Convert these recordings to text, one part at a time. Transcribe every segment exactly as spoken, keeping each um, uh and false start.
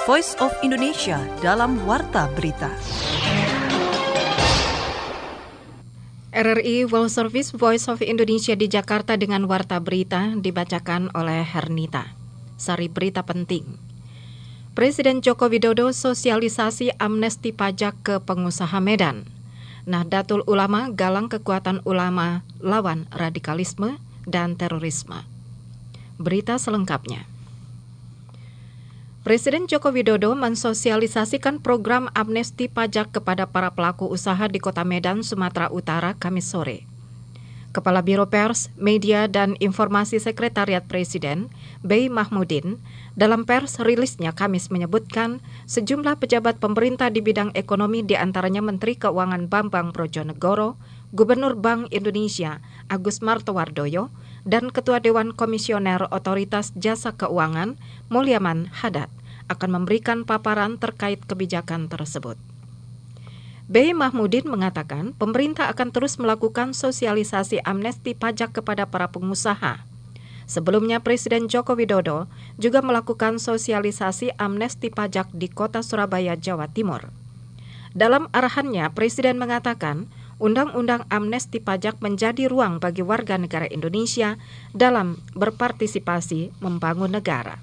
Voice of Indonesia dalam Warta Berita. R R I World Service Voice of Indonesia di Jakarta dengan Warta Berita dibacakan oleh Hernita. Sari berita penting. Presiden Joko Widodo sosialisasi amnesti pajak ke pengusaha Medan. Nahdlatul Ulama galang kekuatan ulama lawan radikalisme dan terorisme. Berita selengkapnya. Presiden Joko Widodo mensosialisasikan program amnesti pajak kepada para pelaku usaha di Kota Medan, Sumatera Utara, Kamis sore. Kepala Biro Pers, Media, dan Informasi Sekretariat Presiden, B. Mahmudin, dalam pers rilisnya Kamis menyebutkan sejumlah pejabat pemerintah di bidang ekonomi diantaranya Menteri Keuangan Bambang Brojonegoro, Gubernur Bank Indonesia Agus Martowardoyo, dan Ketua Dewan Komisioner Otoritas Jasa Keuangan Mulyaman Hadad akan memberikan paparan terkait kebijakan tersebut. B. Mahmudin mengatakan pemerintah akan terus melakukan sosialisasi amnesti pajak kepada para pengusaha. Sebelumnya Presiden Joko Widodo juga melakukan sosialisasi amnesti pajak di Kota Surabaya, Jawa Timur. Dalam arahannya, Presiden mengatakan Undang-Undang Amnesti Pajak menjadi ruang bagi warga negara Indonesia dalam berpartisipasi membangun negara.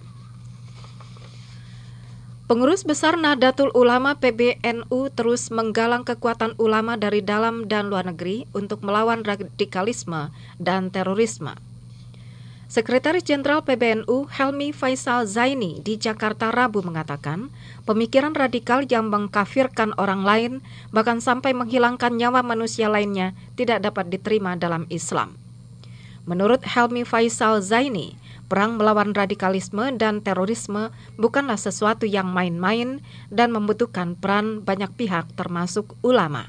Pengurus Besar Nahdlatul Ulama P B N U terus menggalang kekuatan ulama dari dalam dan luar negeri untuk melawan radikalisme dan terorisme. Sekretaris Jenderal P B N U Helmi Faisal Zaini di Jakarta Rabu mengatakan, pemikiran radikal yang mengkafirkan orang lain bahkan sampai menghilangkan nyawa manusia lainnya tidak dapat diterima dalam Islam. Menurut Helmi Faisal Zaini, perang melawan radikalisme dan terorisme bukanlah sesuatu yang main-main dan membutuhkan peran banyak pihak termasuk ulama.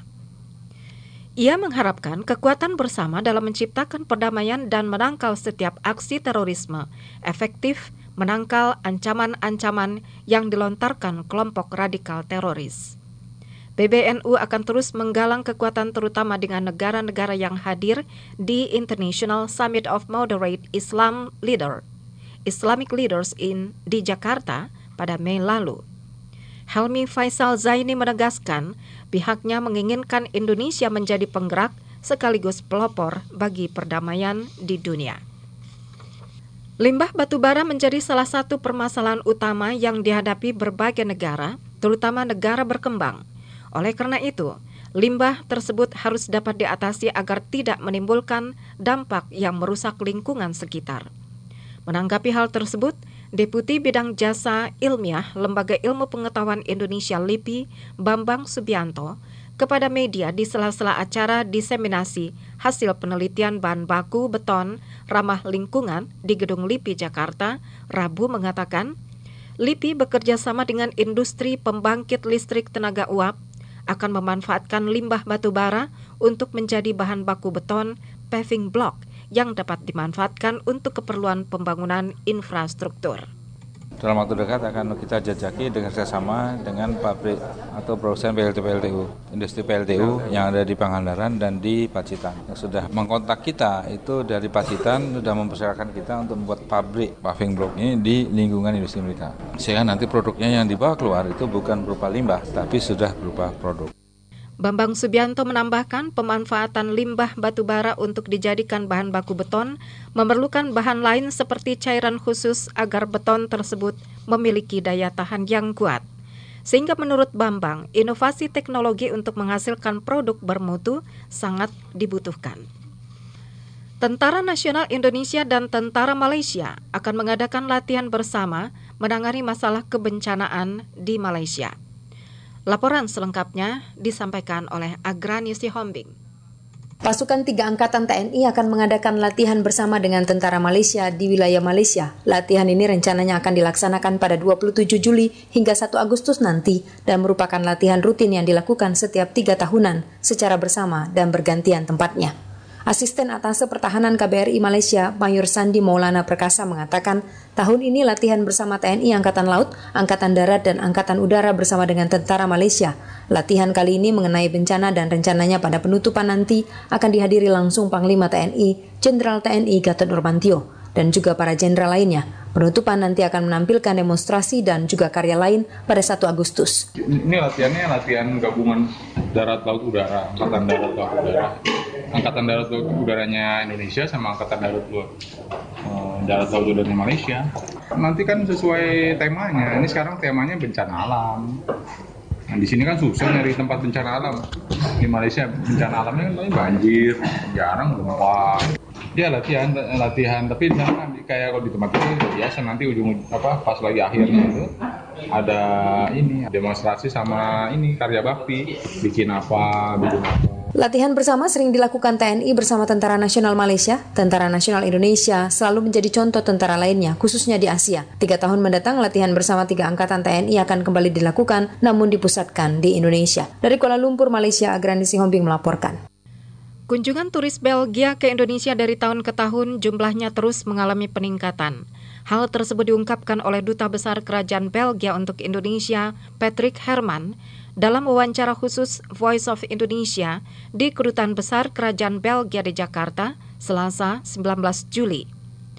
Ia mengharapkan kekuatan bersama dalam menciptakan perdamaian dan menangkal setiap aksi terorisme, efektif menangkal ancaman-ancaman yang dilontarkan kelompok radikal teroris. P B N U akan terus menggalang kekuatan terutama dengan negara-negara yang hadir di International Summit of Moderate Islam Leader, Islamic Leaders in di Jakarta pada Mei lalu. Helmi Faisal Zaini menegaskan pihaknya menginginkan Indonesia menjadi penggerak sekaligus pelopor bagi perdamaian di dunia. Limbah batubara menjadi salah satu permasalahan utama yang dihadapi berbagai negara, terutama negara berkembang. Oleh karena itu, limbah tersebut harus dapat diatasi agar tidak menimbulkan dampak yang merusak lingkungan sekitar. Menanggapi hal tersebut, Deputi Bidang Jasa Ilmiah Lembaga Ilmu Pengetahuan Indonesia L I P I, Bambang Subianto, kepada media di sela-sela acara diseminasi hasil penelitian bahan baku beton ramah lingkungan di Gedung L I P I Jakarta, Rabu mengatakan, L I P I bekerja sama dengan industri pembangkit listrik tenaga uap akan memanfaatkan limbah batubara untuk menjadi bahan baku beton paving block yang dapat dimanfaatkan untuk keperluan pembangunan infrastruktur. Dalam waktu dekat akan kita jajaki dengan kerjasama dengan pabrik atau produsen P L T P L T U, industri P L T U yang ada di Pangandaran dan di Pacitan. Yang sudah mengkontak kita itu dari Pacitan sudah mempersilahkan kita untuk membuat pabrik paving block ini di lingkungan industri mereka. Sehingga nanti produknya yang dibawa keluar itu bukan berupa limbah, tapi sudah berupa produk. Bambang Subianto menambahkan pemanfaatan limbah batubara untuk dijadikan bahan baku beton memerlukan bahan lain seperti cairan khusus agar beton tersebut memiliki daya tahan yang kuat. Sehingga menurut Bambang, inovasi teknologi untuk menghasilkan produk bermutu sangat dibutuhkan. Tentara Nasional Indonesia dan Tentara Malaysia akan mengadakan latihan bersama menangani masalah kebencanaan di Malaysia. Laporan selengkapnya disampaikan oleh Agrani Sihombing. Pasukan tiga Angkatan T N I akan mengadakan latihan bersama dengan tentara Malaysia di wilayah Malaysia. Latihan ini rencananya akan dilaksanakan pada dua puluh tujuh Juli hingga satu Agustus nanti dan merupakan latihan rutin yang dilakukan setiap tiga tahunan secara bersama dan bergantian tempatnya. Asisten Atase Pertahanan K B R I Malaysia, Mayor Sandi Maulana Perkasa mengatakan, tahun ini latihan bersama T N I Angkatan Laut, Angkatan Darat, dan Angkatan Udara bersama dengan tentara Malaysia. Latihan kali ini mengenai bencana dan rencananya pada penutupan nanti akan dihadiri langsung Panglima T N I, Jenderal T N I Gatot Nurmantio, dan juga para jenderal lainnya. Penutupan nanti akan menampilkan demonstrasi dan juga karya lain pada satu Agustus. Ini latihannya latihan gabungan darat laut udara, angkatan darat laut udara. Angkatan darat laut udaranya Indonesia sama angkatan darat laut uh, darat laut udaranya Malaysia. Nanti kan sesuai temanya. Ini sekarang temanya bencana alam. Nah, di sini kan susah nyari tempat bencana alam. Di Malaysia bencana alamnya kan banjir, jarang gempa. Ya latihan, latihan. Tapi di sana kayak kalau di tempat itu biasa nanti ujung apa pas lagi akhirnya itu ada ini demonstrasi sama ini karya bakti, bikin apa, bikin apa. Latihan bersama sering dilakukan T N I bersama Tentara Nasional Malaysia. Tentara Nasional Indonesia selalu menjadi contoh tentara lainnya, khususnya di Asia. Tiga tahun mendatang, latihan bersama tiga angkatan T N I akan kembali dilakukan, namun dipusatkan di Indonesia. Dari Kuala Lumpur, Malaysia, Agrandi Sihombing melaporkan. Kunjungan turis Belgia ke Indonesia dari tahun ke tahun jumlahnya terus mengalami peningkatan. Hal tersebut diungkapkan oleh Duta Besar Kerajaan Belgia untuk Indonesia, Patrick Herman, dalam wawancara khusus Voice of Indonesia di Kedutaan Besar Kerajaan Belgia di Jakarta, Selasa sembilan belas Juli.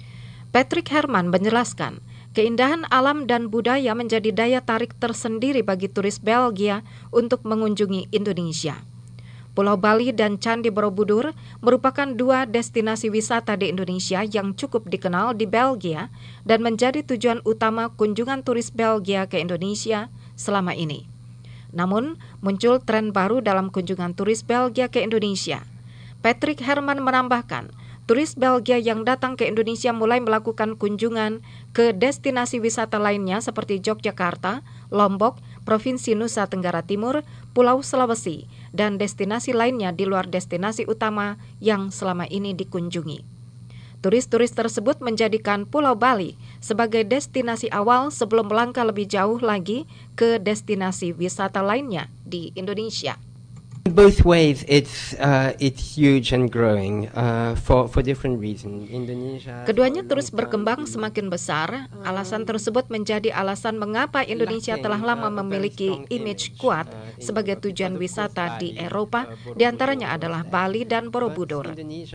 Patrick Herman menjelaskan, keindahan alam dan budaya menjadi daya tarik tersendiri bagi turis Belgia untuk mengunjungi Indonesia. Pulau Bali dan Candi Borobudur merupakan dua destinasi wisata di Indonesia yang cukup dikenal di Belgia dan menjadi tujuan utama kunjungan turis Belgia ke Indonesia selama ini. Namun, muncul tren baru dalam kunjungan turis Belgia ke Indonesia. Patrick Herman menambahkan, turis Belgia yang datang ke Indonesia mulai melakukan kunjungan ke destinasi wisata lainnya seperti Yogyakarta, Lombok, Provinsi Nusa Tenggara Timur, Pulau Sulawesi, dan destinasi lainnya di luar destinasi utama yang selama ini dikunjungi. Turis-turis tersebut menjadikan Pulau Bali sebagai destinasi awal sebelum melangkah lebih jauh lagi ke destinasi wisata lainnya di Indonesia. Both ways, it's uh, it's huge and growing uh, for for different reasons. Indonesia. Keduanya terus berkembang semakin besar. Alasan tersebut menjadi alasan mengapa Indonesia telah lama memiliki image kuat sebagai tujuan wisata di Eropa. Di antaranya adalah Bali dan Borobudur.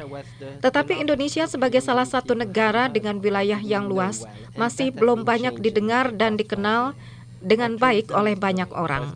Tetapi Indonesia sebagai salah satu negara dengan wilayah yang luas masih belum banyak didengar dan dikenal dengan baik oleh banyak orang.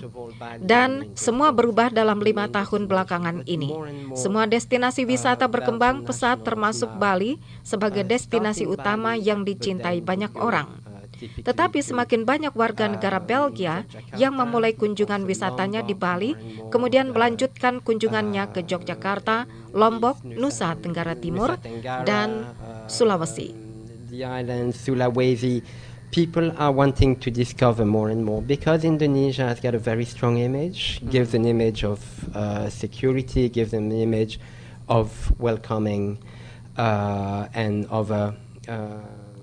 Dan semua berubah dalam lima tahun belakangan ini. Semua destinasi wisata berkembang pesat termasuk Bali sebagai destinasi utama yang dicintai banyak orang. Tetapi semakin banyak warga negara Belgia yang memulai kunjungan wisatanya di Bali, kemudian melanjutkan kunjungannya ke Yogyakarta, Lombok, Nusa Tenggara Timur, dan Sulawesi. The island Sulawesi. People are wanting to discover more and more because Indonesia has got a very strong image, mm. gives an image of uh, security, gives an image of welcoming uh, and of a... Uh,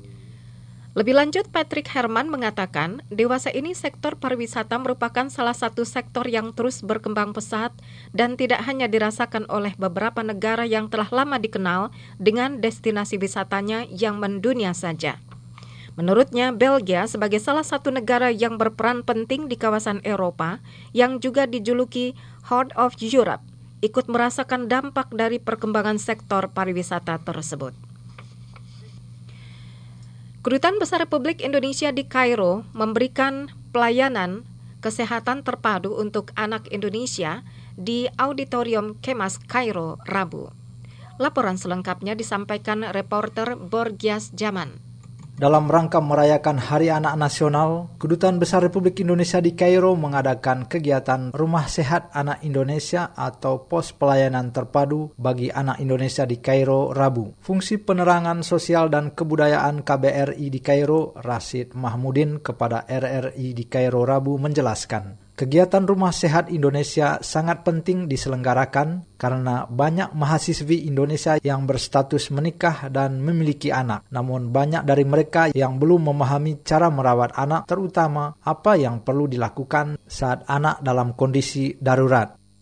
Lebih lanjut, Patrick Herman mengatakan, dewasa ini sektor pariwisata merupakan salah satu sektor yang terus berkembang pesat dan tidak hanya dirasakan oleh beberapa negara yang telah lama dikenal dengan destinasi wisatanya yang mendunia saja. Menurutnya, Belgia sebagai salah satu negara yang berperan penting di kawasan Eropa yang juga dijuluki Heart of Europe, ikut merasakan dampak dari perkembangan sektor pariwisata tersebut. Kedutaan Besar Republik Indonesia di Kairo memberikan pelayanan kesehatan terpadu untuk anak Indonesia di Auditorium Kemas Kairo, Rabu. Laporan selengkapnya disampaikan reporter Borgias Zaman. Dalam rangka merayakan Hari Anak Nasional, Kedutaan Besar Republik Indonesia di Kairo mengadakan kegiatan Rumah Sehat Anak Indonesia atau Pos Pelayanan Terpadu bagi Anak Indonesia di Kairo, Rabu. Fungsi Penerangan Sosial dan Kebudayaan K B R I di Kairo, Rashid Mahmudin kepada R R I di Kairo, Rabu menjelaskan, kegiatan Rumah Sehat Indonesia sangat penting diselenggarakan karena banyak mahasiswi Indonesia yang berstatus menikah dan memiliki anak. Namun banyak dari mereka yang belum memahami cara merawat anak, terutama apa yang perlu dilakukan saat anak dalam kondisi darurat.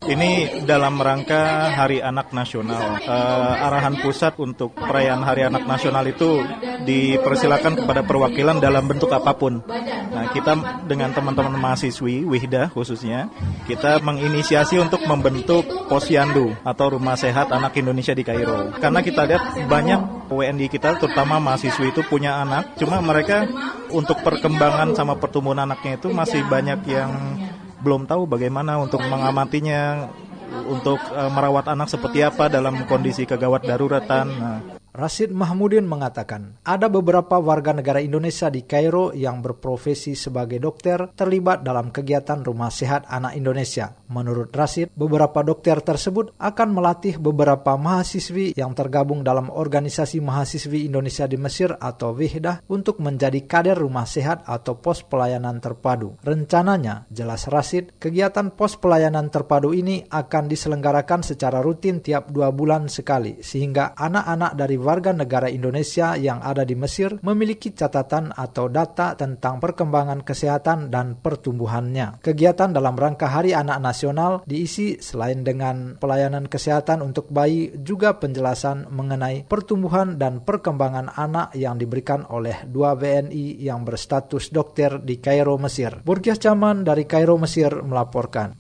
Ini dalam rangka Hari Anak Nasional. Uh, arahan pusat untuk perayaan Hari Anak Nasional itu dipersilakan kepada perwakilan dalam bentuk apapun. Nah, kita dengan teman-teman mahasiswi, Wihda khususnya, kita menginisiasi untuk membentuk Posyandu atau Rumah Sehat Anak Indonesia di Kairo. Karena kita lihat banyak W N I kita, terutama mahasiswi itu punya anak, cuma mereka untuk perkembangan sama pertumbuhan anaknya itu masih banyak yang belum tahu bagaimana untuk mengamatinya, untuk uh, merawat anak seperti apa dalam kondisi kegawat daruratan. Nah. Rashid Mahmudin mengatakan, ada beberapa warga negara Indonesia di Kairo yang berprofesi sebagai dokter terlibat dalam kegiatan Rumah Sehat Anak Indonesia. Menurut Rashid, beberapa dokter tersebut akan melatih beberapa mahasiswi yang tergabung dalam Organisasi Mahasiswi Indonesia di Mesir atau Wihdah untuk menjadi kader rumah sehat atau pos pelayanan terpadu. Rencananya, jelas Rashid, kegiatan pos pelayanan terpadu ini akan diselenggarakan secara rutin tiap dua bulan sekali, sehingga anak-anak dari warga negara Indonesia yang ada di Mesir memiliki catatan atau data tentang perkembangan kesehatan dan pertumbuhannya. Kegiatan dalam rangka Hari Anak Nasional diisi selain dengan pelayanan kesehatan untuk bayi, juga penjelasan mengenai pertumbuhan dan perkembangan anak yang diberikan oleh dua W N I yang berstatus dokter di Kairo, Mesir. Burkiah Caman dari Kairo, Mesir melaporkan.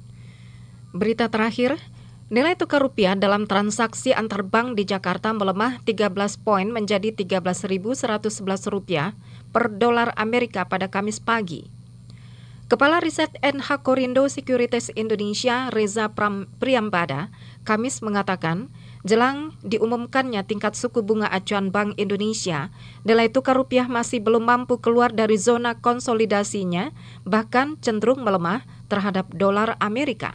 Berita terakhir, nilai tukar rupiah dalam transaksi antar bank di Jakarta melemah tiga belas poin menjadi tiga belas ribu seratus sebelas rupiah per dolar Amerika pada Kamis pagi. Kepala Riset N H Korindo Securities Indonesia, Reza Pram- Priambada, Kamis mengatakan, jelang diumumkannya tingkat suku bunga acuan Bank Indonesia, nilai tukar rupiah masih belum mampu keluar dari zona konsolidasinya, bahkan cenderung melemah terhadap dolar Amerika.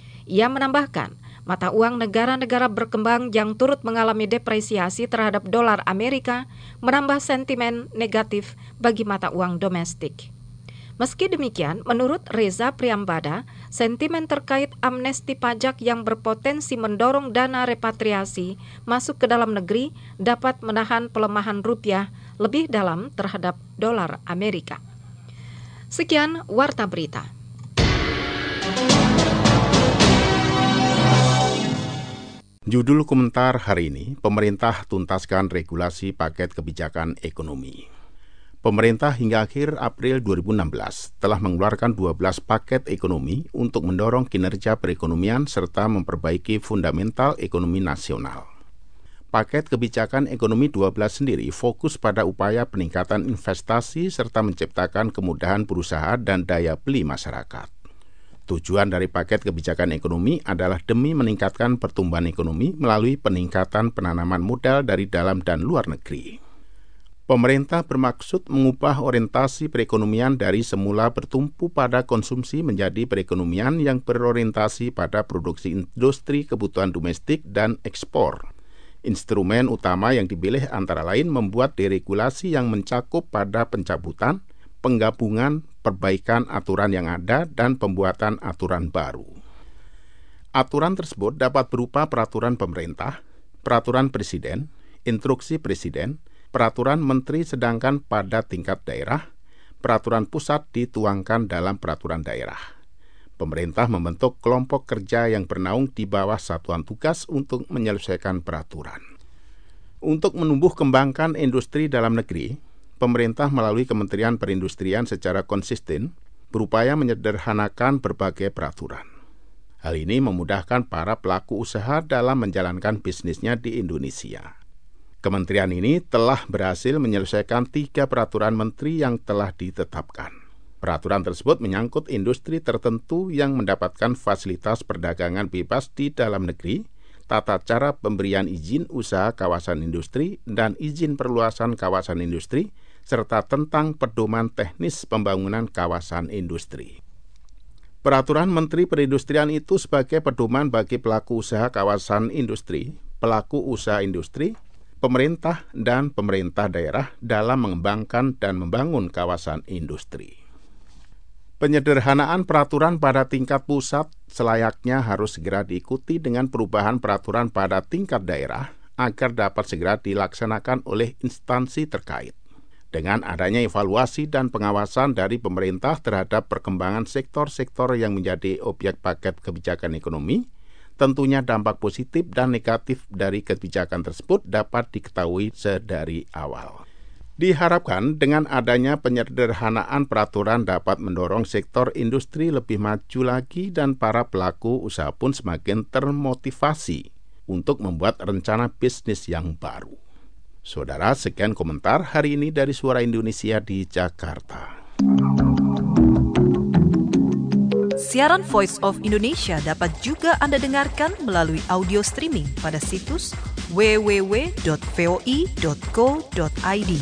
Ia menambahkan, mata uang negara-negara berkembang yang turut mengalami depresiasi terhadap dolar Amerika menambah sentimen negatif bagi mata uang domestik. Meski demikian, menurut Reza Priambada, sentimen terkait amnesti pajak yang berpotensi mendorong dana repatriasi masuk ke dalam negeri dapat menahan pelemahan rupiah lebih dalam terhadap dolar Amerika. Sekian Warta Berita. Judul komentar hari ini, pemerintah tuntaskan regulasi paket kebijakan ekonomi. Pemerintah hingga akhir April dua ribu enam belas telah mengeluarkan dua belas paket ekonomi untuk mendorong kinerja perekonomian serta memperbaiki fundamental ekonomi nasional. Paket kebijakan ekonomi dua belas sendiri fokus pada upaya peningkatan investasi serta menciptakan kemudahan berusaha dan daya beli masyarakat. Tujuan dari paket kebijakan ekonomi adalah demi meningkatkan pertumbuhan ekonomi melalui peningkatan penanaman modal dari dalam dan luar negeri. Pemerintah bermaksud mengubah orientasi perekonomian dari semula bertumpu pada konsumsi menjadi perekonomian yang berorientasi pada produksi industri kebutuhan domestik dan ekspor. Instrumen utama yang dipilih antara lain membuat deregulasi yang mencakup pada pencabutan, penggabungan, perbaikan aturan yang ada, dan pembuatan aturan baru. Aturan tersebut dapat berupa peraturan pemerintah, peraturan presiden, instruksi presiden, peraturan menteri sedangkan pada tingkat daerah, peraturan pusat dituangkan dalam peraturan daerah. Pemerintah membentuk kelompok kerja yang bernaung di bawah satuan tugas untuk menyelesaikan peraturan. Untuk menumbuh kembangkan industri dalam negeri, pemerintah melalui Kementerian Perindustrian secara konsisten berupaya menyederhanakan berbagai peraturan. Hal ini memudahkan para pelaku usaha dalam menjalankan bisnisnya di Indonesia. Kementerian ini telah berhasil menyelesaikan tiga peraturan menteri yang telah ditetapkan. Peraturan tersebut menyangkut industri tertentu yang mendapatkan fasilitas perdagangan bebas di dalam negeri, tata cara pemberian izin usaha kawasan industri dan izin perluasan kawasan industri, serta tentang pedoman teknis pembangunan kawasan industri. Peraturan Menteri Perindustrian itu sebagai pedoman bagi pelaku usaha kawasan industri, pelaku usaha industri, pemerintah, dan pemerintah daerah dalam mengembangkan dan membangun kawasan industri. Penyederhanaan peraturan pada tingkat pusat selayaknya harus segera diikuti dengan perubahan peraturan pada tingkat daerah agar dapat segera dilaksanakan oleh instansi terkait. Dengan adanya evaluasi dan pengawasan dari pemerintah terhadap perkembangan sektor-sektor yang menjadi objek paket kebijakan ekonomi, tentunya dampak positif dan negatif dari kebijakan tersebut dapat diketahui sedari awal. Diharapkan dengan adanya penyederhanaan peraturan dapat mendorong sektor industri lebih maju lagi dan para pelaku usaha pun semakin termotivasi untuk membuat rencana bisnis yang baru. Saudara, sekian komentar hari ini dari Suara Indonesia di Jakarta. Siaran Voice of Indonesia dapat juga Anda dengarkan melalui audio streaming pada situs w w w dot voi dot co dot i d.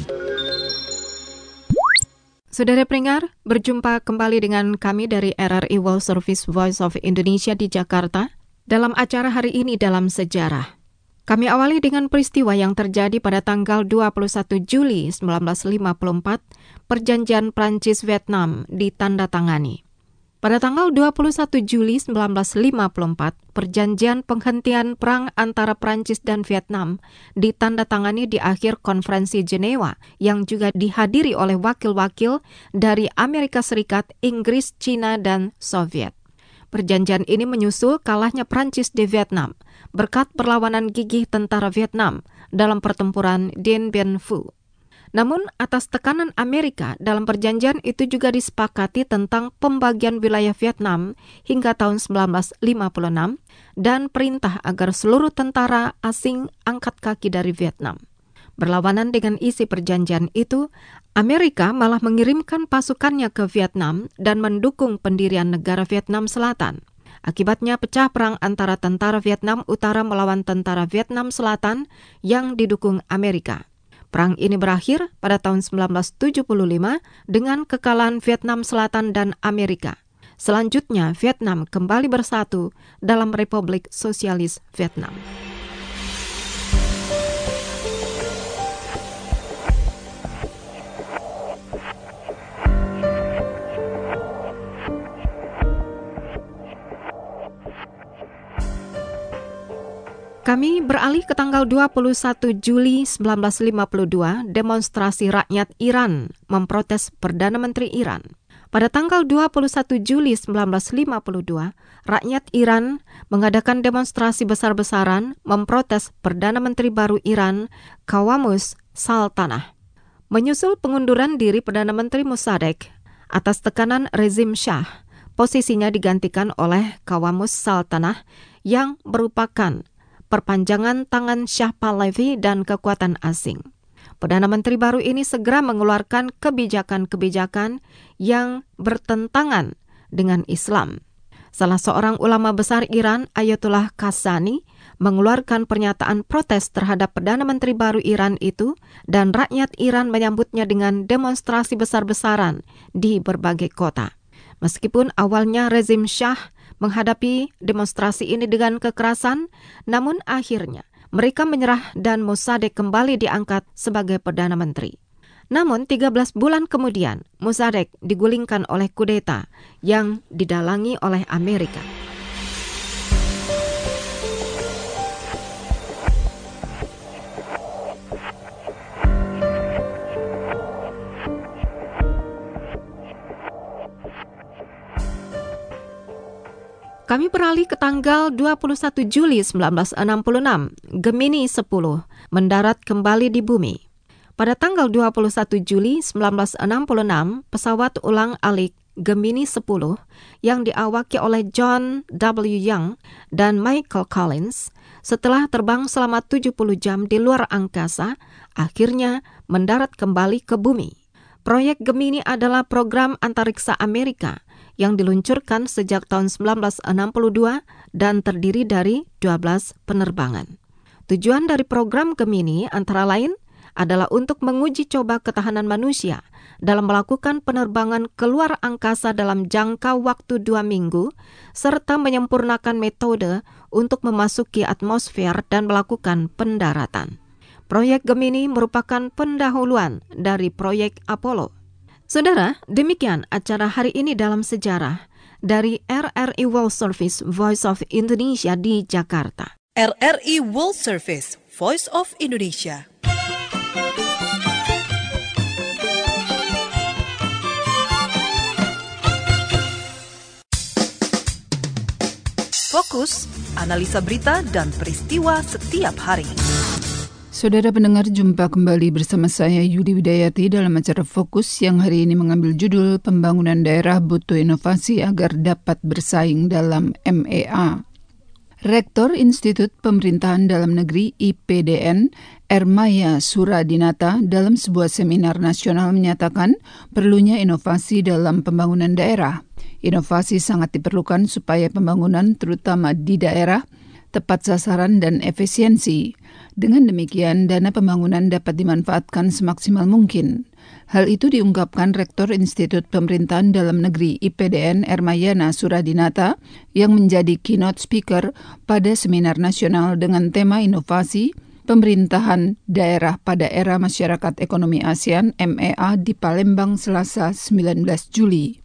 Saudara pendengar, berjumpa kembali dengan kami dari R R I World Service Voice of Indonesia di Jakarta dalam acara hari ini dalam sejarah. Kami awali dengan peristiwa yang terjadi pada tanggal dua puluh satu Juli seribu sembilan ratus lima puluh empat, Perjanjian Prancis-Vietnam ditandatangani. Pada tanggal dua puluh satu Juli seribu sembilan ratus lima puluh empat, Perjanjian Penghentian Perang antara Prancis dan Vietnam ditandatangani di akhir Konferensi Jenewa yang juga dihadiri oleh wakil-wakil dari Amerika Serikat, Inggris, China, dan Soviet. Perjanjian ini menyusul kalahnya Prancis di Vietnam berkat perlawanan gigih tentara Vietnam dalam pertempuran Dien Bien Phu. Namun, atas tekanan Amerika, dalam perjanjian itu juga disepakati tentang pembagian wilayah Vietnam hingga tahun seribu sembilan ratus lima puluh enam dan perintah agar seluruh tentara asing angkat kaki dari Vietnam. Berlawanan dengan isi perjanjian itu, Amerika malah mengirimkan pasukannya ke Vietnam dan mendukung pendirian negara Vietnam Selatan. Akibatnya pecah perang antara tentara Vietnam Utara melawan tentara Vietnam Selatan yang didukung Amerika. Perang ini berakhir pada tahun seribu sembilan ratus tujuh puluh lima dengan kekalahan Vietnam Selatan dan Amerika. Selanjutnya, Vietnam kembali bersatu dalam Republik Sosialis Vietnam. Kami beralih ke tanggal dua puluh satu Juli seribu sembilan ratus lima puluh dua, demonstrasi rakyat Iran memprotes Perdana Menteri Iran. Pada tanggal dua puluh satu Juli seribu sembilan ratus lima puluh dua, rakyat Iran mengadakan demonstrasi besar-besaran memprotes Perdana Menteri baru Iran, Qawamus Sultanah. Menyusul pengunduran diri Perdana Menteri Mossadegh atas tekanan rezim Shah, posisinya digantikan oleh Qawamus Sultanah yang merupakan perpanjangan tangan Shah Pahlavi dan kekuatan asing. Perdana Menteri baru ini segera mengeluarkan kebijakan-kebijakan yang bertentangan dengan Islam. Salah seorang ulama besar Iran, Ayatollah Kashani, mengeluarkan pernyataan protes terhadap Perdana Menteri baru Iran itu dan rakyat Iran menyambutnya dengan demonstrasi besar-besaran di berbagai kota. Meskipun awalnya rezim Shah menghadapi demonstrasi ini dengan kekerasan, namun akhirnya mereka menyerah dan Mossadegh kembali diangkat sebagai Perdana Menteri. Namun tiga belas bulan kemudian, Mossadegh digulingkan oleh kudeta yang didalangi oleh Amerika. Kami beralih ke tanggal dua puluh satu Juli seribu sembilan ratus enam puluh enam, Gemini sepuluh mendarat kembali di bumi. Pada tanggal dua puluh satu Juli seribu sembilan ratus enam puluh enam, pesawat ulang-alik Gemini sepuluh yang diawaki oleh John W. Young dan Michael Collins setelah terbang selama tujuh puluh jam di luar angkasa, akhirnya mendarat kembali ke bumi. Proyek Gemini adalah program antariksa Amerika yang diluncurkan sejak tahun seribu sembilan ratus enam puluh dua dan terdiri dari dua belas penerbangan. Tujuan dari program Gemini antara lain adalah untuk menguji coba ketahanan manusia dalam melakukan penerbangan keluar angkasa dalam jangka waktu dua minggu, serta menyempurnakan metode untuk memasuki atmosfer dan melakukan pendaratan. Proyek Gemini merupakan pendahuluan dari proyek Apollo. Saudara, demikian acara hari ini dalam sejarah dari R R I World Service Voice of Indonesia di Jakarta. R R I World Service Voice of Indonesia. Fokus, analisa berita dan peristiwa setiap hari. Saudara pendengar, jumpa kembali bersama saya Yudi Widayati dalam acara Fokus yang hari ini mengambil judul Pembangunan Daerah Butuh Inovasi Agar Dapat Bersaing dalam M E A. Rektor Institut Pemerintahan Dalam Negeri I P D N, Ermaya Suradinata, dalam sebuah seminar nasional menyatakan perlunya inovasi dalam pembangunan daerah. Inovasi sangat diperlukan supaya pembangunan terutama di daerah tepat sasaran dan efisiensi. Dengan demikian, dana pembangunan dapat dimanfaatkan semaksimal mungkin. Hal itu diungkapkan Rektor Institut Pemerintahan Dalam Negeri I P D N Ermayana Suradinata yang menjadi keynote speaker pada seminar nasional dengan tema inovasi pemerintahan daerah pada era masyarakat ekonomi ASEAN M E A di Palembang Selasa sembilan belas Juli.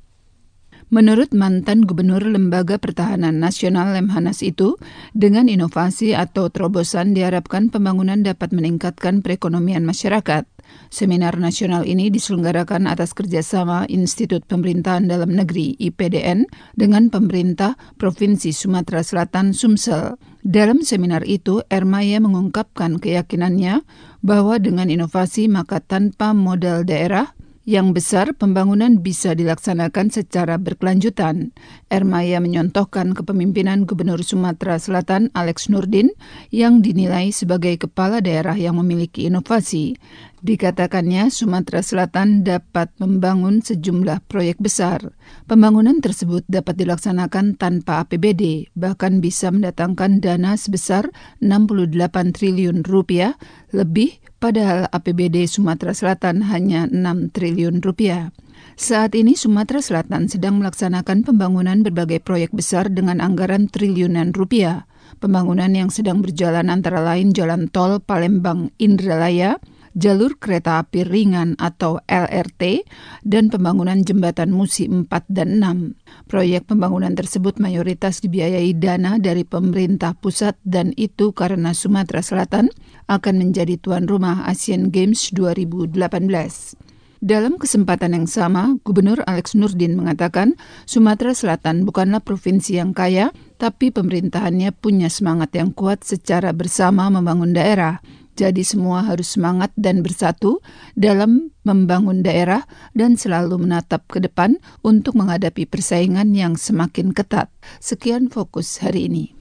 Menurut mantan Gubernur Lembaga Pertahanan Nasional Lemhanas itu, dengan inovasi atau terobosan diharapkan pembangunan dapat meningkatkan perekonomian masyarakat. Seminar nasional ini diselenggarakan atas kerjasama Institut Pemerintahan Dalam Negeri I P D N dengan pemerintah Provinsi Sumatera Selatan Sumsel. Dalam seminar itu, Ermaya mengungkapkan keyakinannya bahwa dengan inovasi maka tanpa modal daerah yang besar, pembangunan bisa dilaksanakan secara berkelanjutan. Ermaya menyontohkan kepemimpinan Gubernur Sumatera Selatan Alex Nurdin yang dinilai sebagai kepala daerah yang memiliki inovasi. Dikatakannya, Sumatera Selatan dapat membangun sejumlah proyek besar. Pembangunan tersebut dapat dilaksanakan tanpa A P B D, bahkan bisa mendatangkan dana sebesar enam puluh delapan triliun rupiah lebih, padahal A P B D Sumatera Selatan hanya enam triliun rupiah. Saat ini Sumatera Selatan sedang melaksanakan pembangunan berbagai proyek besar dengan anggaran triliunan rupiah. Pembangunan yang sedang berjalan antara lain jalan tol Palembang Indralaya, jalur kereta api ringan atau L R T, dan pembangunan jembatan Musi empat dan enam. Proyek pembangunan tersebut mayoritas dibiayai dana dari pemerintah pusat dan itu karena Sumatera Selatan akan menjadi tuan rumah Asian Games dua ribu delapan belas. Dalam kesempatan yang sama, Gubernur Alex Nurdin mengatakan Sumatera Selatan bukanlah provinsi yang kaya, tapi pemerintahannya punya semangat yang kuat secara bersama membangun daerah. Jadi semua harus semangat dan bersatu dalam membangun daerah dan selalu menatap ke depan untuk menghadapi persaingan yang semakin ketat. Sekian Fokus hari ini.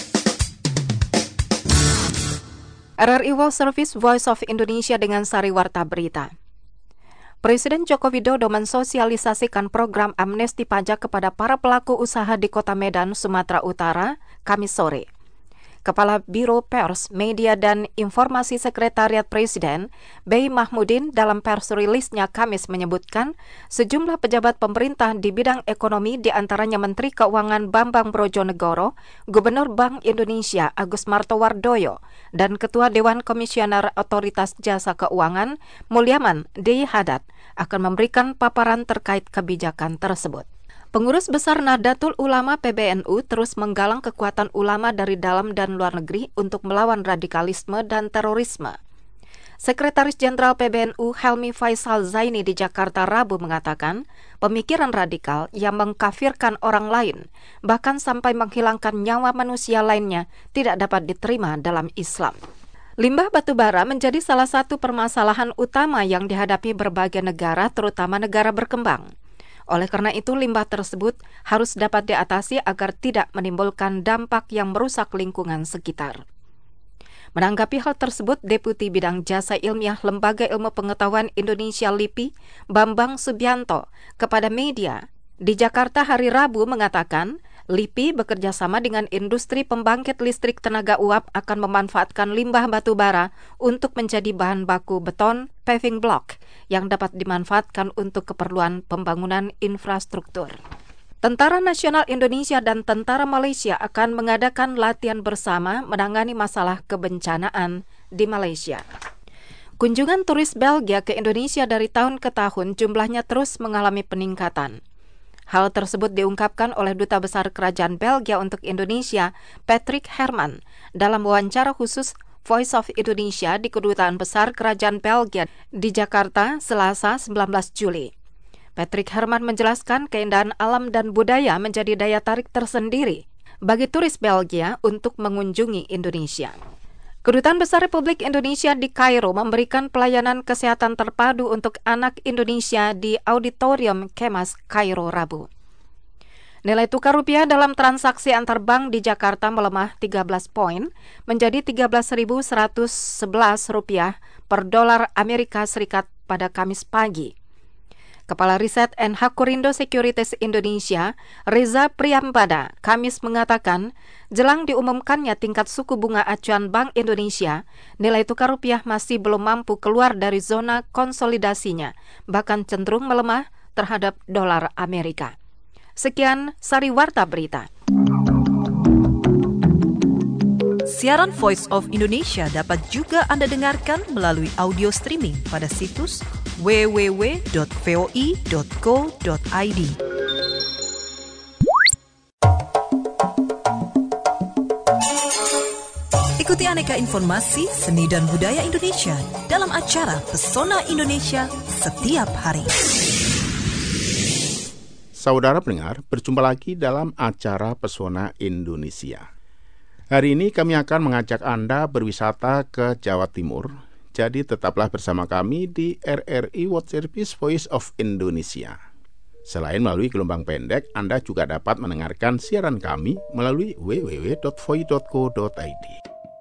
R R I World Service Voice of Indonesia dengan Sari Warta Berita. Presiden Joko Widodo mensosialisasikan program amnesti pajak kepada para pelaku usaha di Kota Medan, Sumatera Utara, Kamis sore. Kepala Biro Pers, Media dan Informasi Sekretariat Presiden, Bey Mahmudin dalam pers rilisnya Kamis menyebutkan sejumlah pejabat pemerintah di bidang ekonomi diantaranya Menteri Keuangan Bambang Brojonegoro, Gubernur Bank Indonesia Agus Martowardoyo, dan Ketua Dewan Komisioner Otoritas Jasa Keuangan Mulyaman D. Haddad akan memberikan paparan terkait kebijakan tersebut. Pengurus Besar Nahdlatul Ulama P B N U terus menggalang kekuatan ulama dari dalam dan luar negeri untuk melawan radikalisme dan terorisme. Sekretaris Jenderal P B N U Helmi Faisal Zaini di Jakarta Rabu mengatakan, pemikiran radikal yang mengkafirkan orang lain, bahkan sampai menghilangkan nyawa manusia lainnya, tidak dapat diterima dalam Islam. Limbah batubara menjadi salah satu permasalahan utama yang dihadapi berbagai negara, terutama negara berkembang. Oleh karena itu, limbah tersebut harus dapat diatasi agar tidak menimbulkan dampak yang merusak lingkungan sekitar. Menanggapi hal tersebut, Deputi Bidang Jasa Ilmiah Lembaga Ilmu Pengetahuan Indonesia L I P I, Bambang Subianto, kepada media di Jakarta hari Rabu mengatakan, L I P I bekerja sama dengan industri pembangkit listrik tenaga uap akan memanfaatkan limbah batubara untuk menjadi bahan baku beton paving block yang dapat dimanfaatkan untuk keperluan pembangunan infrastruktur. Tentara Nasional Indonesia dan Tentara Malaysia akan mengadakan latihan bersama menangani masalah kebencanaan di Malaysia. Kunjungan turis Belgia ke Indonesia dari tahun ke tahun jumlahnya terus mengalami peningkatan. Hal tersebut diungkapkan oleh Duta Besar Kerajaan Belgia untuk Indonesia, Patrick Herman, dalam wawancara khusus Voice of Indonesia di Kedutaan Besar Kerajaan Belgia di Jakarta, Selasa sembilan belas Juli. Patrick Herman menjelaskan keindahan alam dan budaya menjadi daya tarik tersendiri bagi turis Belgia untuk mengunjungi Indonesia. Kedutaan Besar Republik Indonesia di Kairo memberikan pelayanan kesehatan terpadu untuk anak Indonesia di Auditorium Kemas Kairo Rabu. Nilai tukar rupiah dalam transaksi antar bank di Jakarta melemah tiga belas poin menjadi tiga belas ribu seratus sebelas rupiah per dolar Amerika Serikat pada Kamis pagi. Kepala Riset and Hakurindo Securities Indonesia, Reza Priyambada, Kamis mengatakan, jelang diumumkannya tingkat suku bunga acuan Bank Indonesia, nilai tukar rupiah masih belum mampu keluar dari zona konsolidasinya, bahkan cenderung melemah terhadap dolar Amerika. Sekian Sari Warta Berita. Siaran Voice of Indonesia dapat juga Anda dengarkan melalui audio streaming pada situs w w w dot v o i dot co dot i d. Ikuti aneka informasi seni dan budaya Indonesia dalam acara Pesona Indonesia setiap hari. Saudara pendengar, berjumpa lagi dalam acara Pesona Indonesia. Hari ini kami akan mengajak Anda berwisata ke Jawa Timur. Jadi tetaplah bersama kami di R R I World Service Voice of Indonesia. Selain melalui gelombang pendek, Anda juga dapat mendengarkan siaran kami melalui w w w dot voi dot co dot i d.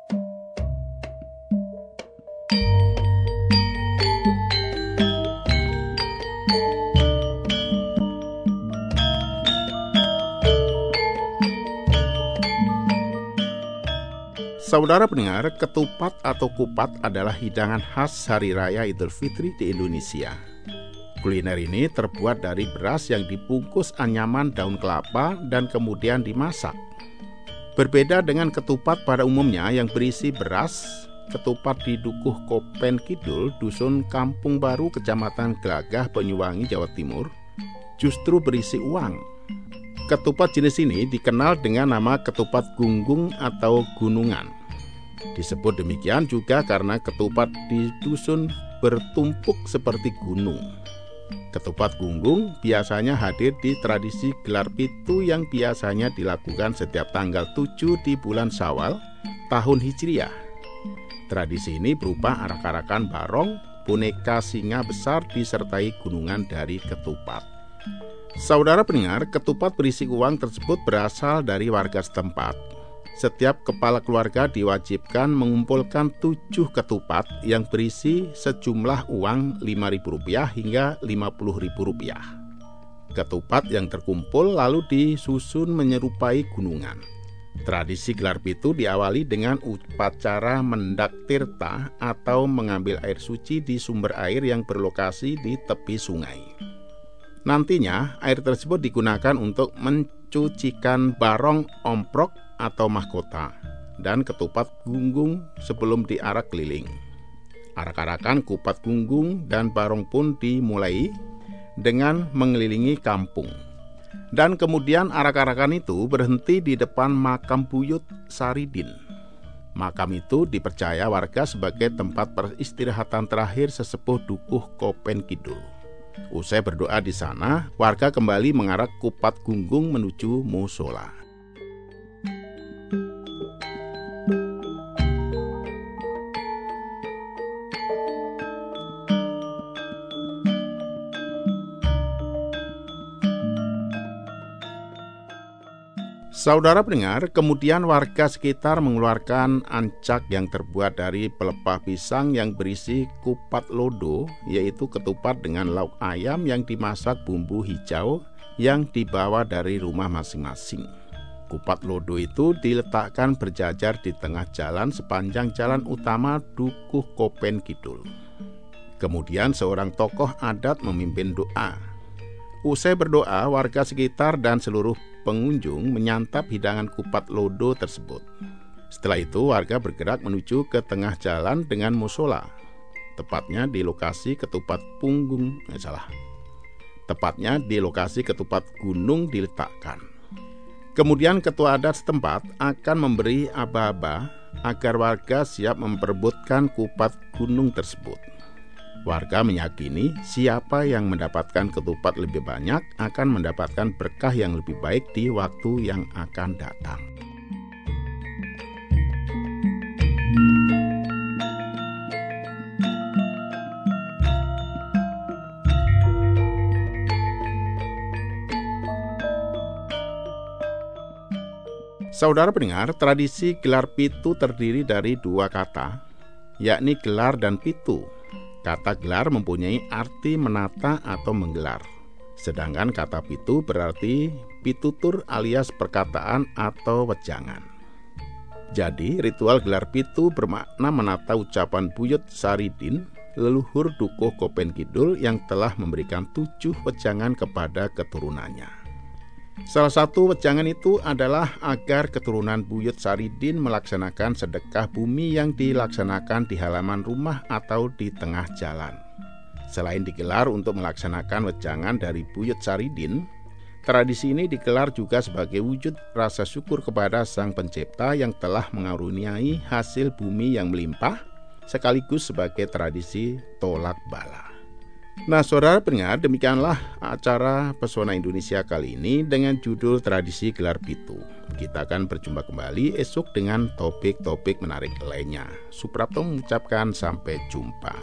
Saudara pendengar, ketupat atau kupat adalah hidangan khas Hari Raya Idul Fitri di Indonesia. Kuliner ini terbuat dari beras yang dibungkus anyaman daun kelapa dan kemudian dimasak. Berbeda dengan ketupat pada umumnya yang berisi beras, ketupat di Dukuh Kopen Kidul, Dusun Kampung Baru, Kecamatan Gelagah, Banyuwangi, Jawa Timur, justru berisi uang. Ketupat jenis ini dikenal dengan nama ketupat gunggung atau gunungan. Disebut demikian juga karena ketupat di dusun bertumpuk seperti gunung. Ketupat gunggung biasanya hadir di tradisi gelar pitu yang biasanya dilakukan setiap tanggal tujuh di bulan Syawal tahun Hijriah. Tradisi ini berupa arak-arakan barong, boneka singa besar disertai gunungan dari ketupat. Saudara pendengar, ketupat berisi uang tersebut berasal dari warga setempat. Setiap kepala keluarga diwajibkan mengumpulkan tujuh ketupat yang berisi sejumlah uang lima ribu rupiah hingga lima puluh ribu rupiah. Ketupat yang terkumpul lalu disusun menyerupai gunungan. Tradisi gelar pitu diawali dengan upacara mendak tirta atau mengambil air suci di sumber air yang berlokasi di tepi sungai. Nantinya air tersebut digunakan untuk mencucikan barong omprok atau mahkota dan ketupat gunggung sebelum diarak keliling. Arak-arakan kupat gunggung dan barong pun dimulai dengan mengelilingi kampung. Dan kemudian arak-arakan itu berhenti di depan makam Buyut Saridin. Makam itu dipercaya warga sebagai tempat peristirahatan terakhir sesepuh Dukuh Kopen Kidul. Usai berdoa di sana, warga kembali mengarak kupat gunggung menuju musola. Saudara pendengar, kemudian warga sekitar mengeluarkan ancak yang terbuat dari pelepah pisang yang berisi kupat lodo, yaitu ketupat dengan lauk ayam yang dimasak bumbu hijau yang dibawa dari rumah masing-masing. Kupat lodo itu diletakkan berjajar di tengah jalan sepanjang jalan utama Dukuh Kopen Kidul. Kemudian seorang tokoh adat memimpin doa. Usai berdoa, warga sekitar dan seluruh pengunjung menyantap hidangan kupat lodo tersebut. Setelah itu warga bergerak menuju ke tengah jalan dengan musola, tepatnya di lokasi ketupat punggung eh, salah tepatnya di lokasi ketupat gunung diletakkan. Kemudian ketua adat setempat akan memberi aba-aba agar warga siap memperebutkan kupat gunung tersebut. Warga meyakini siapa yang mendapatkan ketupat lebih banyak akan mendapatkan berkah yang lebih baik di waktu yang akan datang. Saudara pendengar, tradisi gelar pitu terdiri dari dua kata, yakni gelar dan pitu. Kata gelar mempunyai arti menata atau menggelar, sedangkan kata pitu berarti pitutur alias perkataan atau wejangan. Jadi, ritual gelar pitu bermakna menata ucapan Buyut Saridin, leluhur Dukuh Kopen Kidul yang telah memberikan tujuh wejangan kepada keturunannya. Salah satu wejangan itu adalah agar keturunan Buyut Saridin melaksanakan sedekah bumi yang dilaksanakan di halaman rumah atau di tengah jalan. Selain digelar untuk melaksanakan wejangan dari Buyut Saridin, tradisi ini digelar juga sebagai wujud rasa syukur kepada Sang Pencipta yang telah mengaruniai hasil bumi yang melimpah, sekaligus sebagai tradisi tolak bala. Nah, saudara pendengar, demikianlah acara Pesona Indonesia kali ini dengan judul Tradisi Gelar Pitu. Kita akan berjumpa kembali esok dengan topik-topik menarik lainnya. Suprapto mengucapkan sampai jumpa.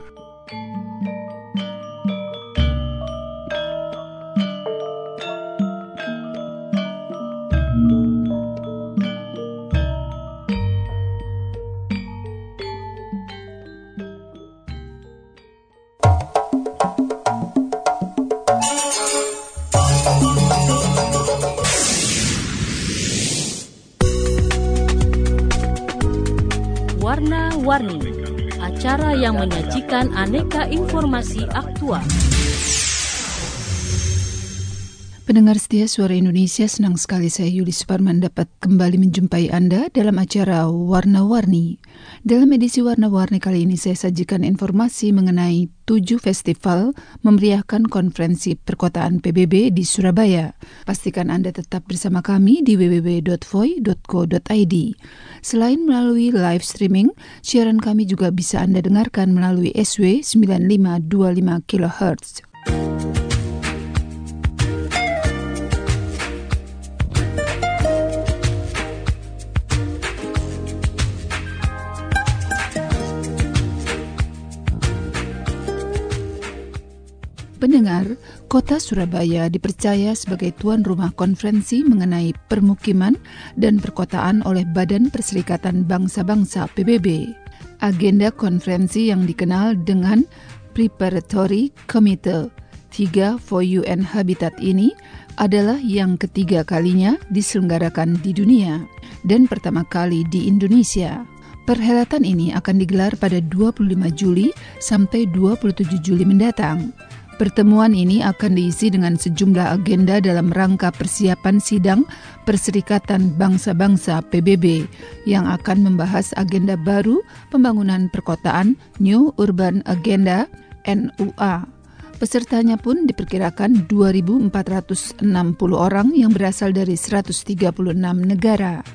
Warna-Warni, acara yang menyajikan aneka informasi aktual. Pendengar setia Suara Indonesia, senang sekali saya Yuli Suparman dapat kembali menjumpai Anda dalam acara Warna-Warni. Dalam edisi Warna-Warni kali ini saya sajikan informasi mengenai tujuh festival memeriahkan konferensi perkotaan P B B di Surabaya. Pastikan Anda tetap bersama kami di w w w dot voi dot co dot i d. Selain melalui live streaming, siaran kami juga bisa Anda dengarkan melalui S W sembilan lima dua lima kilohertz. Pendengar, Kota Surabaya dipercaya sebagai tuan rumah konferensi mengenai permukiman dan perkotaan oleh Badan Perserikatan Bangsa-Bangsa P B B. Agenda konferensi yang dikenal dengan Preparatory Committee tiga for U N Habitat ini adalah yang ketiga kalinya diselenggarakan di dunia dan pertama kali di Indonesia. Perhelatan ini akan digelar pada dua puluh lima Juli sampai dua puluh tujuh Juli mendatang. Pertemuan ini akan diisi dengan sejumlah agenda dalam rangka persiapan sidang Perserikatan Bangsa-Bangsa P B B yang akan membahas agenda baru pembangunan perkotaan New Urban Agenda N U A. Pesertanya pun diperkirakan dua ribu empat ratus enam puluh orang yang berasal dari seratus tiga puluh enam negara.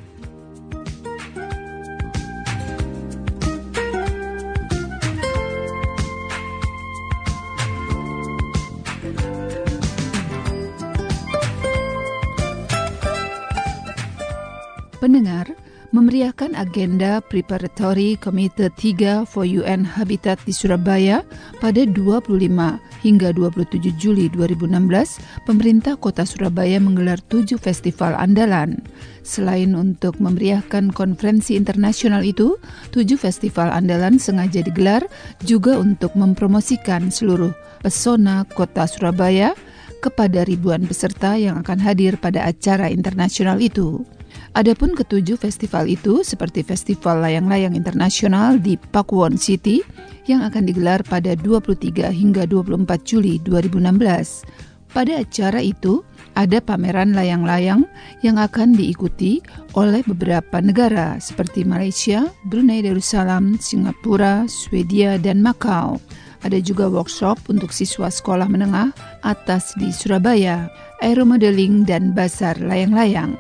Pendengar, memeriahkan agenda Preparatory Committee tiga for U N Habitat di Surabaya pada dua puluh lima hingga dua puluh tujuh Juli dua ribu enam belas, pemerintah Kota Surabaya menggelar tujuh festival andalan. Selain untuk memeriahkan konferensi internasional itu, tujuh festival andalan sengaja digelar juga untuk mempromosikan seluruh pesona Kota Surabaya kepada ribuan peserta yang akan hadir pada acara internasional itu. Adapun ketujuh festival itu seperti Festival Layang-Layang Internasional di Pakuwon City yang akan digelar pada dua puluh tiga hingga dua puluh empat Juli dua ribu enam belas. Pada acara itu ada pameran layang-layang yang akan diikuti oleh beberapa negara seperti Malaysia, Brunei Darussalam, Singapura, Swedia, dan Macau. Ada juga workshop untuk siswa sekolah menengah atas di Surabaya, aeromodeling, dan basar layang-layang.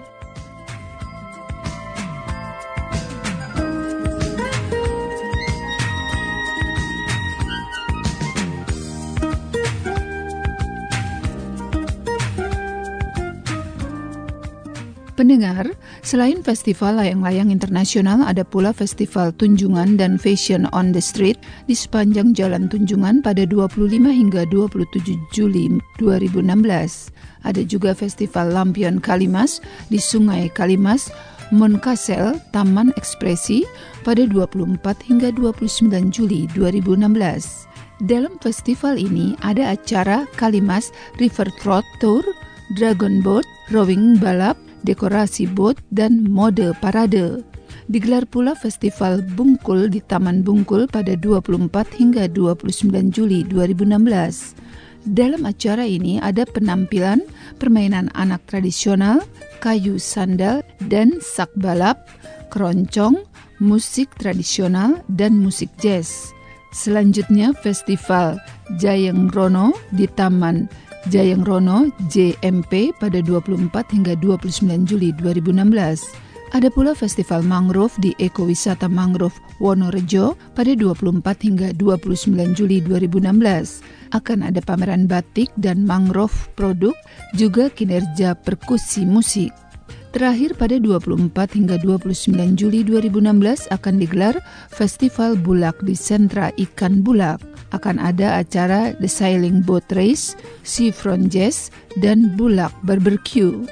Pendengar, selain Festival Layang-Layang Internasional, ada pula Festival Tunjungan dan Fashion on the Street di sepanjang Jalan Tunjungan pada dua puluh lima hingga dua puluh tujuh Juli dua ribu enam belas. Ada juga Festival Lampion Kalimas di Sungai Kalimas, Monkasel, Taman Ekspresi pada dua puluh empat hingga dua puluh sembilan Juli dua ribu enam belas. Dalam festival ini ada acara Kalimas River Trot Tour, Dragon Boat, Rowing Balap, dekorasi boat, dan mode parade. Digelar pula Festival Bungkul di Taman Bungkul pada dua puluh empat hingga dua puluh sembilan Juli dua ribu enam belas. Dalam acara ini ada penampilan permainan anak tradisional, kayu sandal, dan sak balap, keroncong, musik tradisional, dan musik jazz. Selanjutnya Festival Jayeng Rono di Taman Jayeng Rono J M P pada dua puluh empat hingga dua puluh sembilan Juli dua ribu enam belas. Ada pula Festival Mangrove di Ekowisata Mangrove Wonorejo pada dua puluh empat hingga dua puluh sembilan Juli dua ribu enam belas. Akan ada pameran batik dan mangrove produk, juga kinerja perkusi musik. Terakhir pada dua puluh empat hingga dua puluh sembilan Juli dua ribu enam belas akan digelar Festival Bulak di Sentra Ikan Bulak. Akan ada acara The Sailing Boat Race, Seafront Jazz, dan Bulak Barbecue.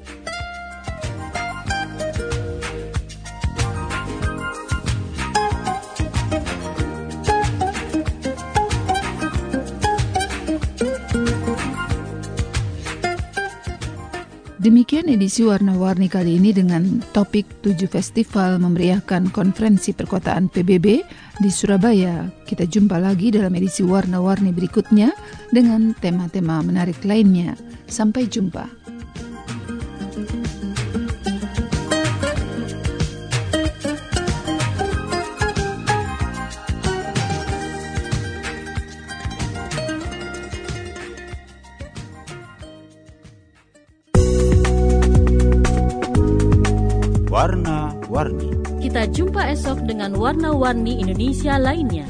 Demikian edisi Warna-Warni kali ini dengan topik tujuh festival memeriahkan konferensi perkotaan P B B di Surabaya. Kita jumpa lagi dalam edisi Warna-Warni berikutnya dengan tema-tema menarik lainnya. Sampai jumpa. Warna-Warni. Kita jumpa esok dengan warna-warni Indonesia lainnya.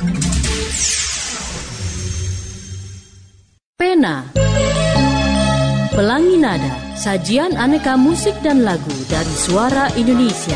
Pena, Pelangi Nada, sajian aneka musik dan lagu dari suara Indonesia.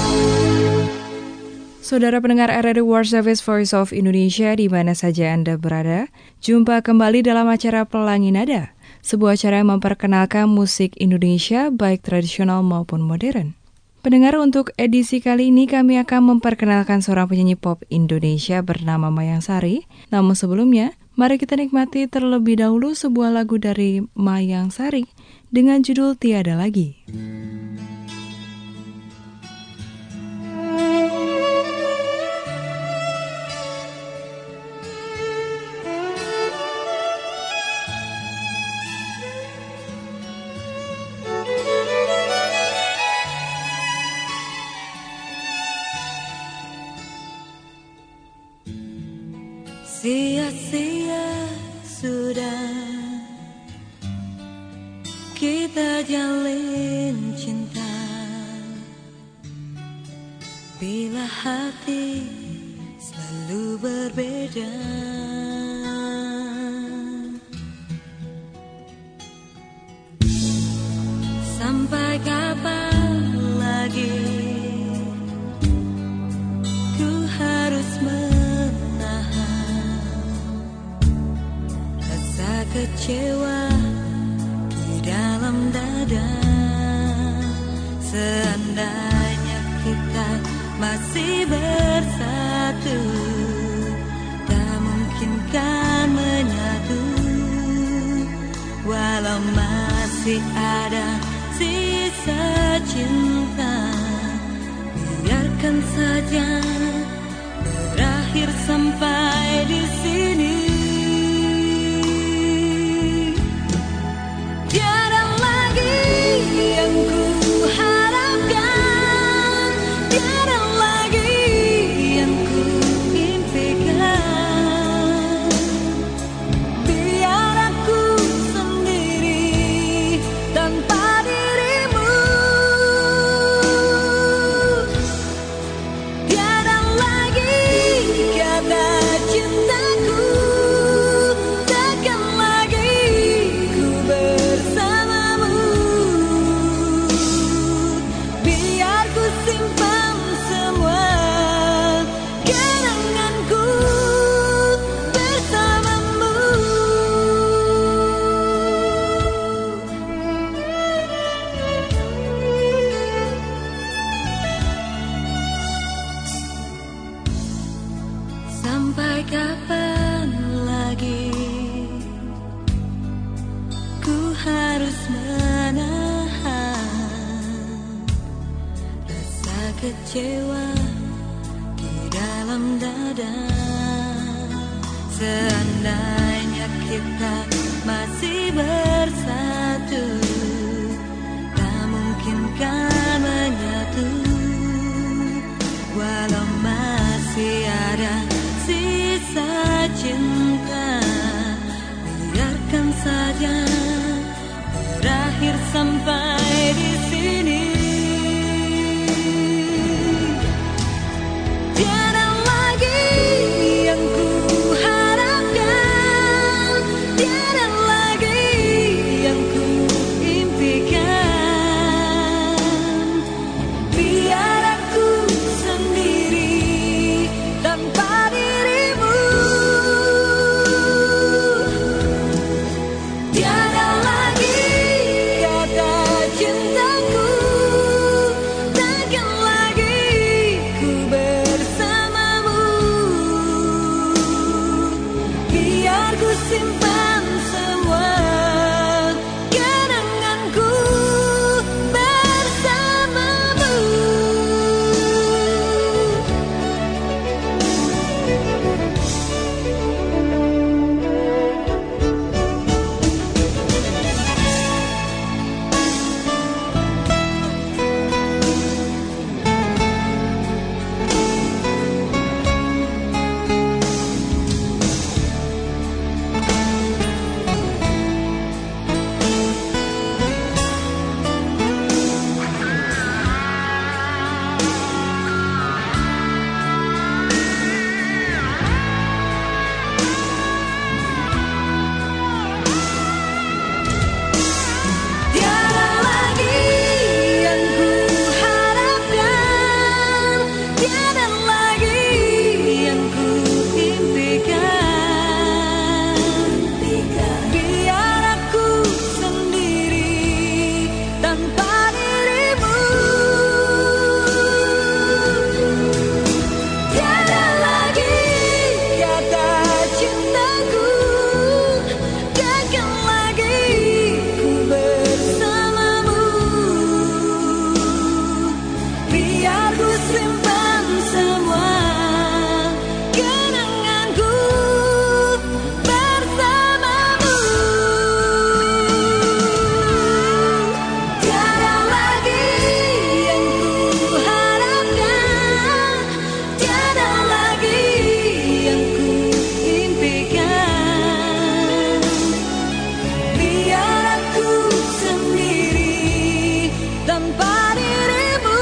Saudara pendengar R R I World Service Voice of Indonesia di mana saja Anda berada, jumpa kembali dalam acara Pelangi Nada, sebuah acara yang memperkenalkan musik Indonesia baik tradisional maupun modern. Pendengar, untuk edisi kali ini kami akan memperkenalkan seorang penyanyi pop Indonesia bernama Mayang Sari. Namun sebelumnya, mari kita nikmati terlebih dahulu sebuah lagu dari Mayang Sari dengan judul Tiada Lagi. Sia-sia sudah kita jalin cinta, bila hati selalu berbeda. Sampai kapan lagi ku harus kecewa di dalam dada. Seandainya kita masih bersatu, tak mungkin kan menyatu. Walau masih ada sisa cinta, biarkan saja berakhir sampai di sini. Tiada lagi yang ku harapkan, tiada lagi yang ku impikan. Biar aku sendiri tanpa dirimu. Tiada lagi kata cintaku kecewa di dalam dada. Seandainya kita masih bersatu, tak mungkin kan menyatu. Walau masih ada sisa cinta, biarkan saja berakhir sampai di sini. Tiada lagi yang ku harapkan, tiada lagi yang ku impikan. Biar aku sendiri tanpa dirimu. Tiada lagi kata cintaku, takkan lagi ku bersamamu. Biar ku simpan semua kenanganku bersamamu. Tiada lagi yang ku harapkan, tiada lagi yang ku impikan. Biar aku sendiri tanpa dirimu. Tiada lagi kata cintaku, takkan lagi ku bersamamu. Biar ku simpan semua kenanganku bersamamu. Tiada lagi yang ku harapkan, tiada lagi yang ku impikan. Biar aku sendiri tanpa dirimu.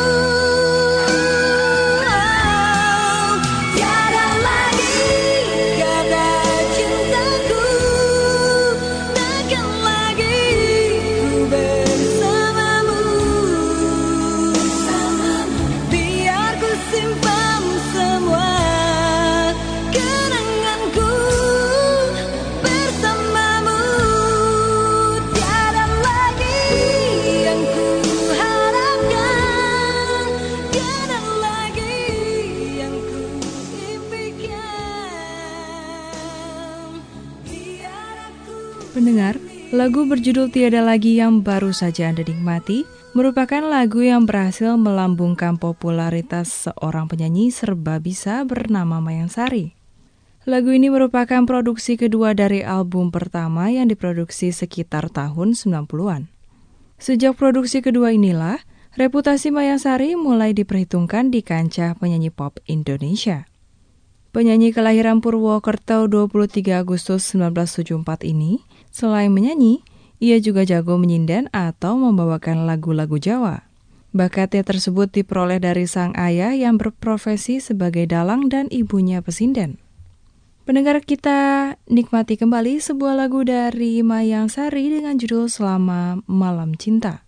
Tiada lagi kata cintaku, takkan lagi ku bersamamu. Biar ku simpan semua kenanganku bersamamu. Tiada lagi yang ku harapkan, tiada lagi yang ku impikan. Biar aku Pendengar, lagu berjudul Tiada Lagi yang baru saja Anda nikmati merupakan lagu yang berhasil melambungkan popularitas seorang penyanyi serba bisa bernama Mayang Sari. Lagu ini merupakan produksi kedua dari album pertama yang diproduksi sekitar tahun sembilan puluhan. Sejak produksi kedua inilah, reputasi Mayang Sari mulai diperhitungkan di kancah penyanyi pop Indonesia. Penyanyi kelahiran Purwokerto dua puluh tiga Agustus seribu sembilan ratus tujuh puluh empat ini, selain menyanyi, ia juga jago menyinden atau membawakan lagu-lagu Jawa. Bakatnya tersebut diperoleh dari sang ayah yang berprofesi sebagai dalang dan ibunya pesinden. Pendengar, kita nikmati kembali sebuah lagu dari Mayang Sari dengan judul Selama Malam Cinta.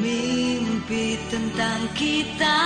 mimpi tentang kita.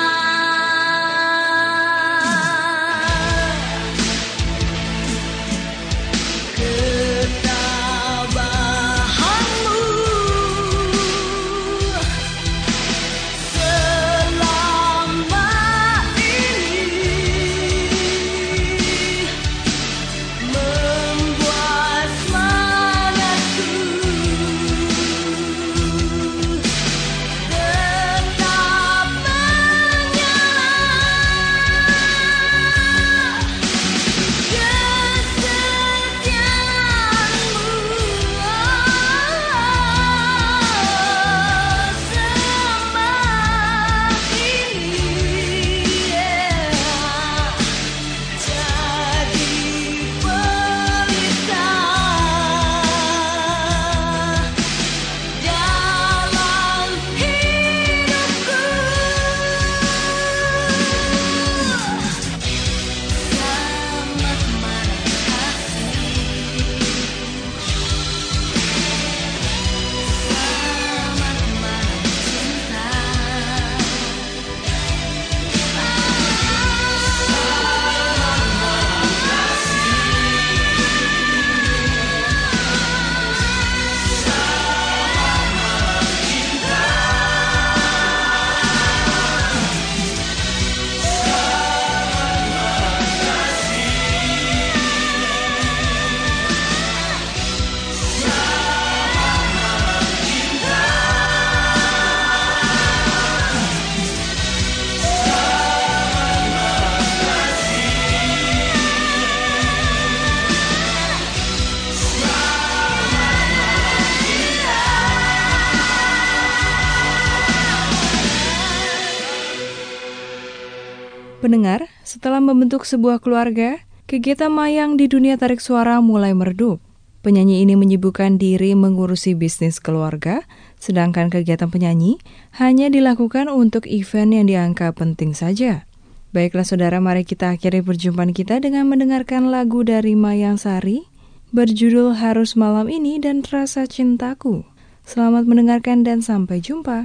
Pendengar, setelah membentuk sebuah keluarga, kegiatan Mayang di dunia tarik suara mulai meredup. Penyanyi ini menyibukkan diri mengurusi bisnis keluarga, sedangkan kegiatan penyanyi hanya dilakukan untuk event yang dianggap penting saja. Baiklah saudara, mari kita akhiri perjumpaan kita dengan mendengarkan lagu dari Mayang Sari, berjudul Harus Malam Ini dan Rasa Cintaku. Selamat mendengarkan dan sampai jumpa.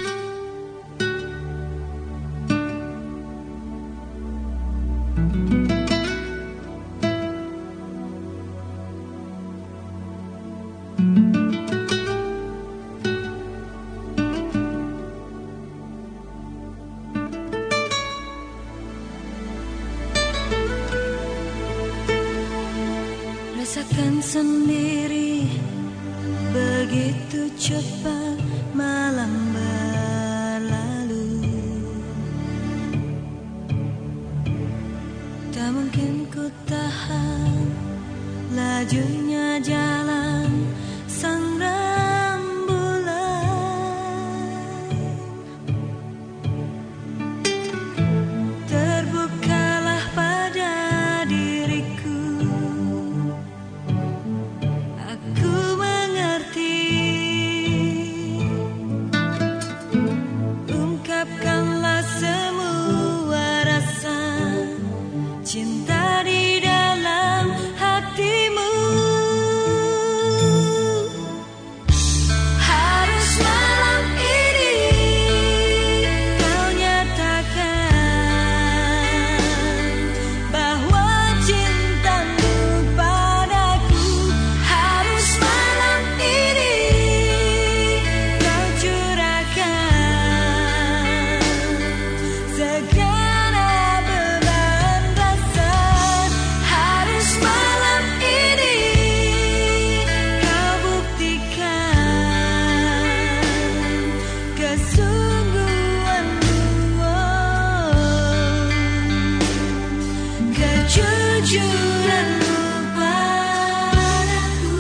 Rasakan sendiri begitu cepat malam berlalu. Tak mungkin ku tahan lajunya jalan sang rembulan. Terbukalah pada diriku, aku mengerti. Ungkapkanlah semua rasa cinta di dalam hatimu. Harus malam ini kau nyatakan bahwa cintamu padaku. Harus malam ini kau curahkan segala beban rasa. Harus malam ini kau buktikan kesungguhanmu, kejujuranmu padaku.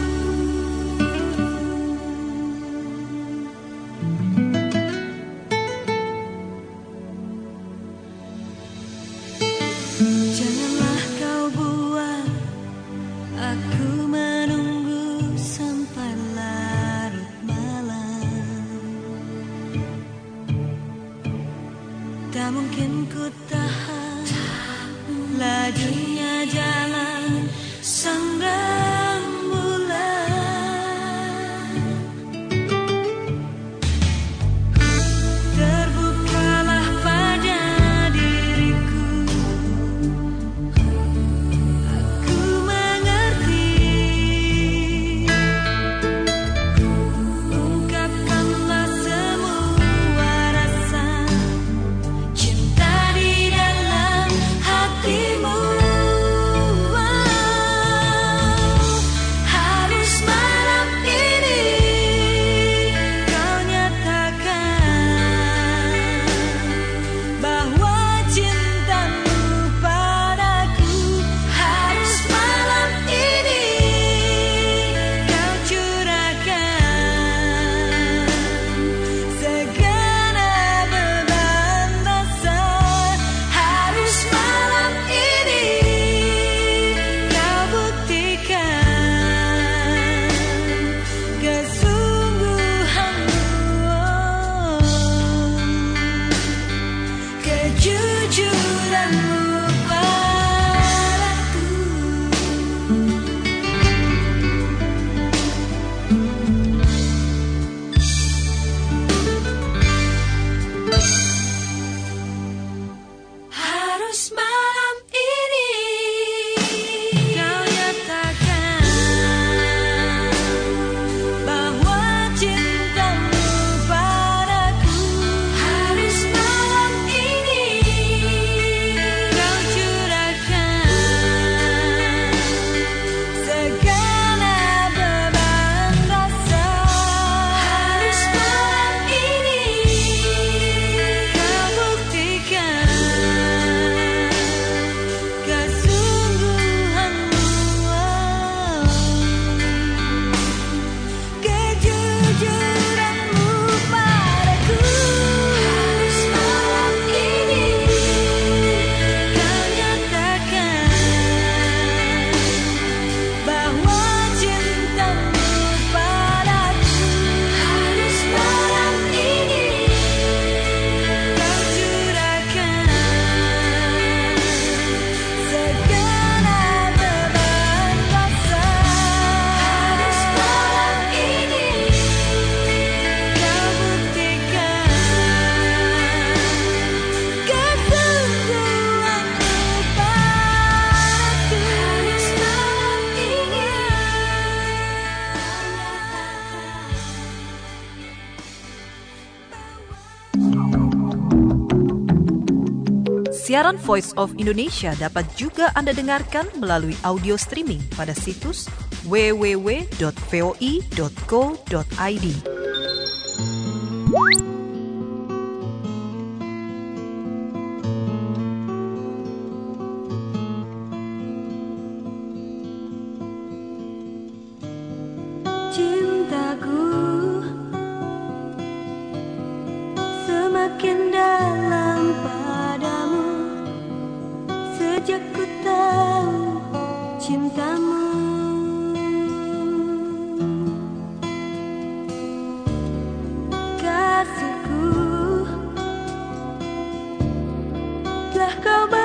Janganlah kau buat aku menunggu sampai larut malam. Tak mungkin ku tahan lajunya jalan sang rembulan. Siaran Voice of Indonesia dapat juga Anda dengarkan melalui audio streaming pada situs w w w dot v o i dot co dot i d. Cintaku semakin dalam padamu sejak ku tahu cintamu. Kasihku, telah kau